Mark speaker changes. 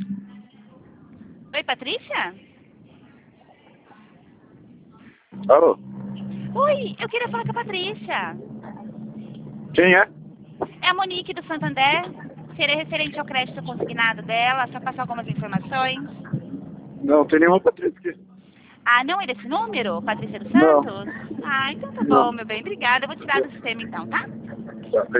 Speaker 1: Oi, Patrícia?
Speaker 2: Alô?
Speaker 1: Oi, eu queria falar com a Patrícia.
Speaker 2: Quem é?
Speaker 1: É a Monique do Santander. Seria referente ao crédito consignado dela, só passar algumas informações.
Speaker 2: Não, tem nenhuma Patrícia aqui.
Speaker 1: Ah, não é desse número? Patrícia dos
Speaker 2: Não,
Speaker 1: Santos? Ah, então tá bom,
Speaker 2: não.
Speaker 1: meu bem. Obrigada. Eu vou tirar do sistema então, tá?
Speaker 2: Tá,